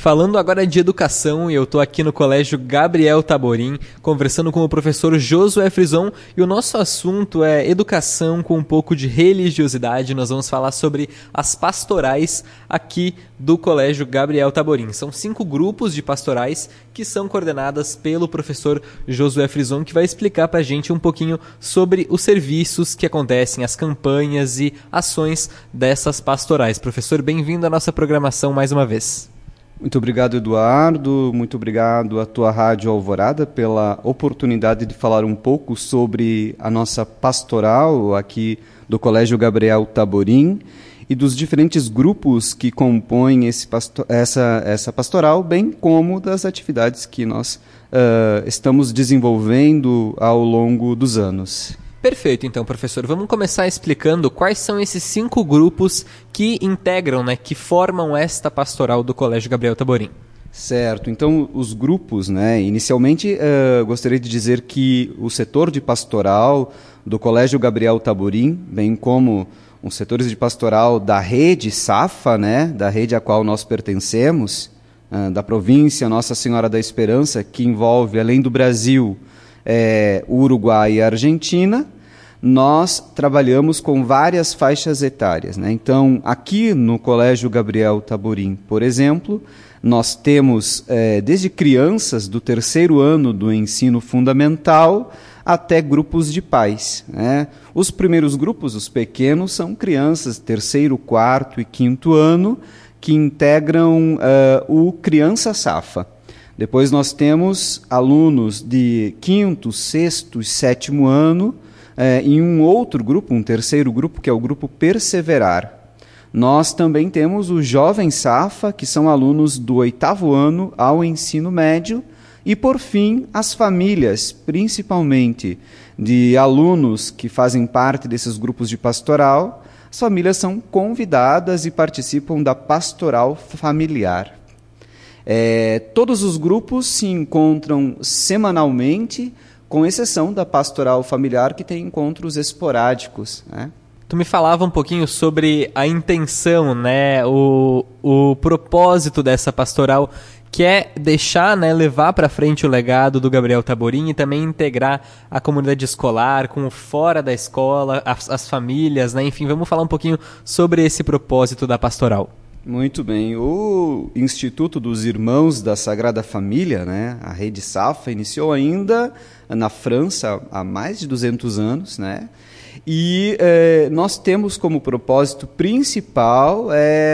Falando agora de educação, eu estou aqui no Colégio Gabriel Taborim, conversando com o professor Josué Frison, e o nosso assunto é educação com um pouco de religiosidade. Nós vamos falar sobre as pastorais aqui do Colégio Gabriel Taborim. São 5 grupos de pastorais que são coordenadas pelo professor Josué Frison, que vai explicar para a gente um pouquinho sobre os serviços que acontecem, as campanhas e ações dessas pastorais. Professor, bem-vindo à nossa programação mais uma vez. Muito obrigado, Eduardo. Muito obrigado à tua Rádio Alvorada pela oportunidade de falar um pouco sobre a nossa pastoral aqui do Colégio Gabriel Taborim e dos diferentes grupos que compõem essa pastoral, bem como das atividades que nós estamos desenvolvendo ao longo dos anos. Perfeito, então, professor. Vamos começar explicando quais são esses 5 grupos que integram, que formam esta pastoral do Colégio Gabriel Taborim. Certo. Então, os grupos, inicialmente, gostaria de dizer que o setor de pastoral do Colégio Gabriel Taborim, bem como os setores de pastoral da rede SAFA, da rede a qual nós pertencemos, da província Nossa Senhora da Esperança, que envolve, além do Brasil, o Uruguai e a Argentina, nós trabalhamos com várias faixas etárias. Então, aqui no Colégio Gabriel Taborim, por exemplo, nós temos desde crianças do 3º ano do ensino fundamental até grupos de pais. Os primeiros grupos, os pequenos, são crianças 3º, 4º e 5º ano, que integram o Criança Safa. Depois nós temos alunos de 5º, 6º e 7º ano, em um outro grupo, um 3º grupo, que é o grupo Perseverar. Nós também temos o Jovem Safa, que são alunos do 8º ano ao ensino médio, e por fim, as famílias, principalmente de alunos que fazem parte desses grupos de pastoral. As famílias são convidadas e participam da pastoral familiar. Todos os grupos se encontram semanalmente, com exceção da pastoral familiar, que tem encontros esporádicos. Tu me falava um pouquinho sobre a intenção, o propósito dessa pastoral, que é deixar, levar para frente o legado do Gabriel Taborim e também integrar a comunidade escolar com o fora da escola, as famílias, enfim, vamos falar um pouquinho sobre esse propósito da pastoral. Muito bem. O Instituto dos Irmãos da Sagrada Família, a Rede SAFA, iniciou ainda na França há mais de 200 anos, e nós temos como propósito principal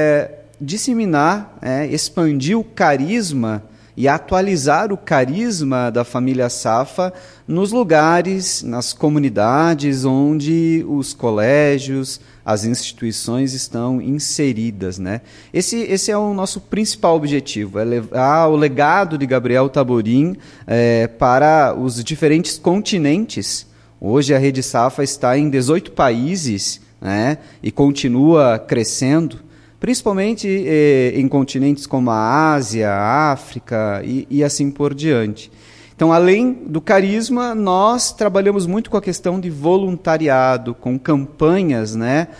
disseminar, expandir o carisma e atualizar o carisma da família Safa nos lugares, nas comunidades onde os colégios, as instituições estão inseridas. Esse é o nosso principal objetivo, é levar o legado de Gabriel Taborim para os diferentes continentes. Hoje a Rede Safa está em 18 países, e continua crescendo, principalmente em continentes como a Ásia, a África e assim por diante. Então, além do carisma, nós trabalhamos muito com a questão de voluntariado, com campanhas,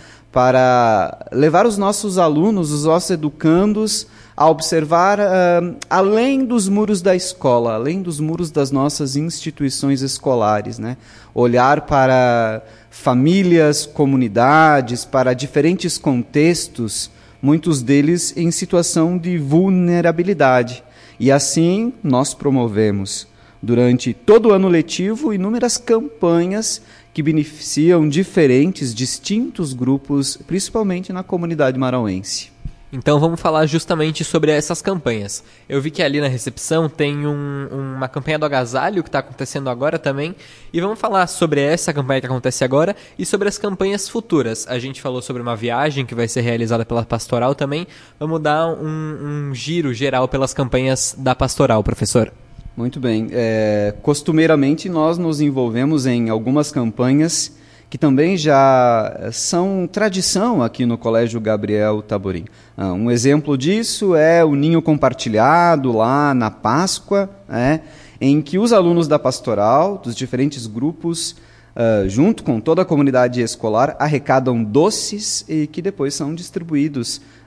para levar os nossos alunos, os nossos educandos, a observar além dos muros da escola, além dos muros das nossas instituições escolares, olhar para famílias, comunidades, para diferentes contextos, muitos deles em situação de vulnerabilidade. E assim nós promovemos, durante todo o ano letivo, inúmeras campanhas que beneficiam distintos grupos, principalmente na comunidade marauense. Então vamos falar justamente sobre essas campanhas. Eu vi que ali na recepção tem uma campanha do agasalho que está acontecendo agora também, e vamos falar sobre essa campanha que acontece agora e sobre as campanhas futuras. A gente falou sobre uma viagem que vai ser realizada pela pastoral também. Vamos dar um giro geral pelas campanhas da pastoral, professor. Muito bem. Costumeiramente nós nos envolvemos em algumas campanhas que também já são tradição aqui no Colégio Gabriel Taborim. Um exemplo disso é o Ninho Compartilhado, lá na Páscoa, em que os alunos da pastoral, dos diferentes grupos, junto com toda a comunidade escolar, arrecadam doces e que depois são distribuídos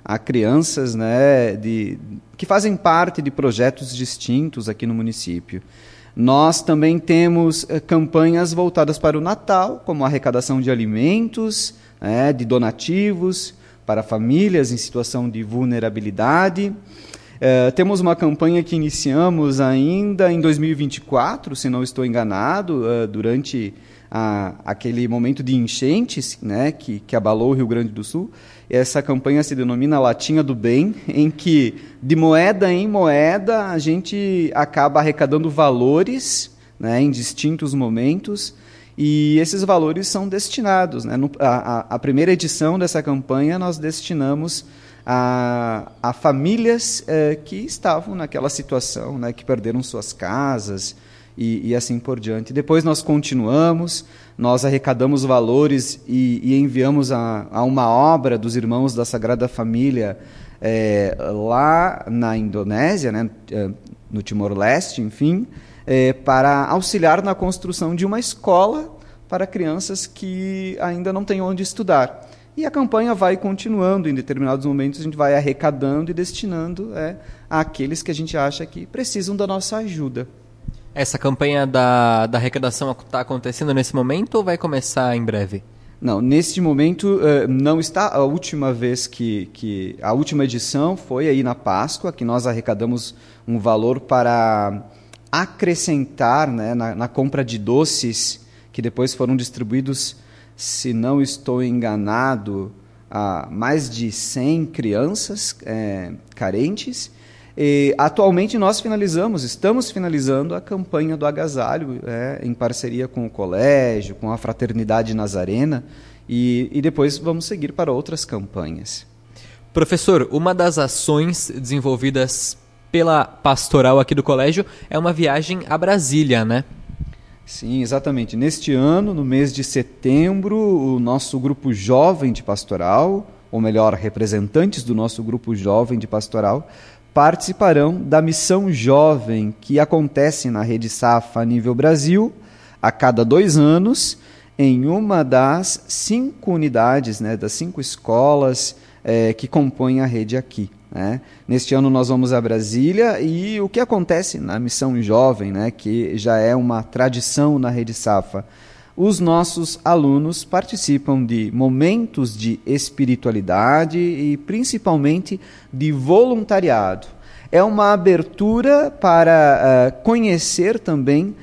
a crianças, né, que fazem parte de projetos distintos aqui no município. Nós também temos campanhas voltadas para o Natal, como a arrecadação de alimentos, de donativos para famílias em situação de vulnerabilidade. Temos uma campanha que iniciamos ainda em 2024, se não estou enganado, durante aquele momento de enchentes, né, que abalou o Rio Grande do Sul. Essa campanha se denomina Latinha do Bem, em que, de moeda em moeda, a gente acaba arrecadando valores, né, em distintos momentos, e esses valores são destinados, né? A primeira edição dessa campanha nós destinamos a famílias que estavam naquela situação, né, que perderam suas casas e assim por diante. Depois nós continuamos, nós arrecadamos valores e enviamos a uma obra dos Irmãos da Sagrada Família lá na Indonésia, né, no Timor-Leste, enfim, para auxiliar na construção de uma escola para crianças que ainda não têm onde estudar. E a campanha vai continuando, em determinados momentos a gente vai arrecadando e destinando àqueles que a gente acha que precisam da nossa ajuda. Essa campanha da arrecadação está acontecendo nesse momento ou vai começar em breve? Não, neste momento não está. A última vez a última edição foi aí na Páscoa, que nós arrecadamos um valor para acrescentar, né, na compra de doces, que depois foram distribuídos, se não estou enganado, a mais de 100 crianças carentes. E, atualmente nós estamos finalizando a campanha do agasalho, em parceria com o colégio, com a Fraternidade Nazarena, e depois vamos seguir para outras campanhas. Professor, uma das ações desenvolvidas pela pastoral aqui do colégio é uma viagem a Brasília, né? Sim, exatamente. Neste ano, no mês de setembro, o nosso grupo jovem de pastoral, ou melhor, representantes do nosso grupo jovem de pastoral, participarão da missão jovem que acontece na Rede Safa a nível Brasil, a cada 2 anos, em uma das 5 unidades, né, das 5 escolas que compõem a rede aqui. Né? Neste ano nós vamos a Brasília, e o que acontece na missão jovem, né, que já é uma tradição na Rede Safa? Os nossos alunos participam de momentos de espiritualidade e principalmente de voluntariado. É uma abertura para conhecer também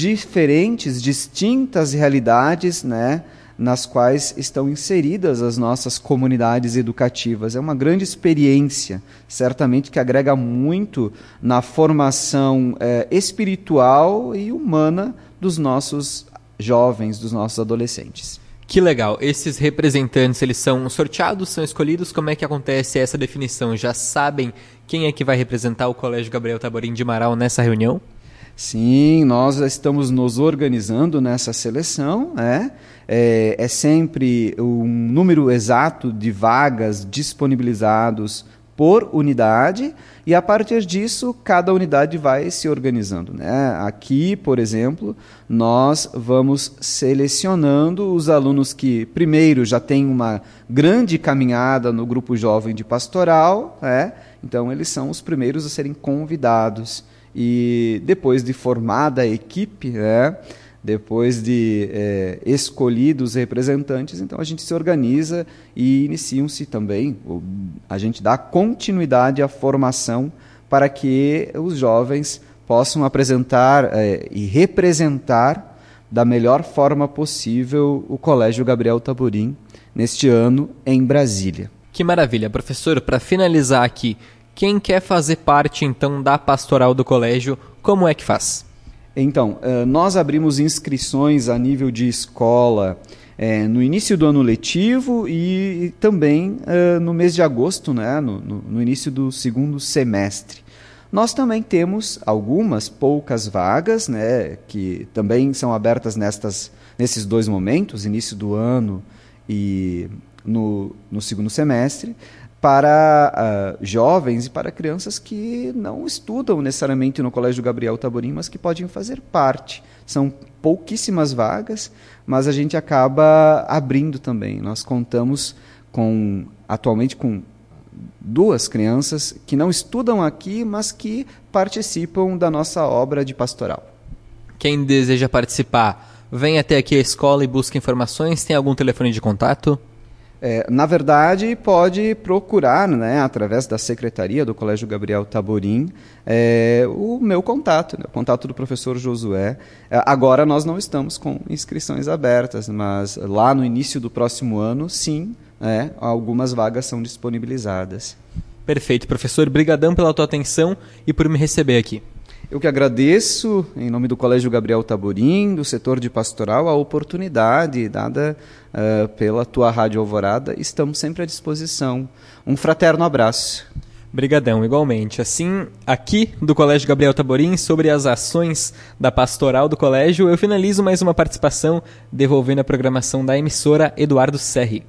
distintas realidades, né, nas quais estão inseridas as nossas comunidades educativas. É uma grande experiência, certamente que agrega muito na formação espiritual e humana dos nossos jovens, dos nossos adolescentes. Que legal. Esses representantes, eles são sorteados, são escolhidos? Como é que acontece essa definição? Já sabem quem é que vai representar o Colégio Gabriel Taborim de Marau nessa reunião? Sim, nós estamos nos organizando nessa seleção, né? É sempre um número exato de vagas disponibilizados por unidade, e a partir disso cada unidade vai se organizando, né? Aqui, por exemplo, nós vamos selecionando os alunos que primeiro já têm uma grande caminhada no grupo jovem de pastoral, né? Então eles são os primeiros a serem convidados, e depois de formada a equipe, né? Depois de escolhidos representantes, então a gente se organiza e iniciam-se também, a gente dá continuidade à formação para que os jovens possam apresentar e representar da melhor forma possível o Colégio Gabriel Taborim neste ano em Brasília. Que maravilha. Professor, para finalizar aqui, quem quer fazer parte então da pastoral do colégio, como é que faz? Então, nós abrimos inscrições a nível de escola no início do ano letivo e também no mês de agosto, né, no início do segundo semestre. Nós também temos algumas poucas vagas, né, que também são abertas nesses 2 momentos, início do ano e no segundo semestre, para jovens e para crianças que não estudam necessariamente no Colégio Gabriel Taborim, mas que podem fazer parte. São pouquíssimas vagas, mas a gente acaba abrindo também. Nós contamos atualmente com 2 crianças que não estudam aqui, mas que participam da nossa obra de pastoral. Quem deseja participar, vem até aqui a escola e busca informações. Tem algum telefone de contato? Na verdade, pode procurar, né, através da secretaria do Colégio Gabriel Taborim, o meu contato, né, o contato do professor Josué. Agora nós não estamos com inscrições abertas, mas lá no início do próximo ano, sim, algumas vagas são disponibilizadas. Perfeito, professor. Brigadão pela tua atenção e por me receber aqui. Eu que agradeço, em nome do Colégio Gabriel Taborim, do setor de pastoral, a oportunidade dada pela tua Rádio Alvorada. Estamos sempre à disposição. Um fraterno abraço. Brigadão, igualmente. Assim, aqui do Colégio Gabriel Taborim, sobre as ações da pastoral do colégio, eu finalizo mais uma participação devolvendo a programação da emissora Eduardo Serri.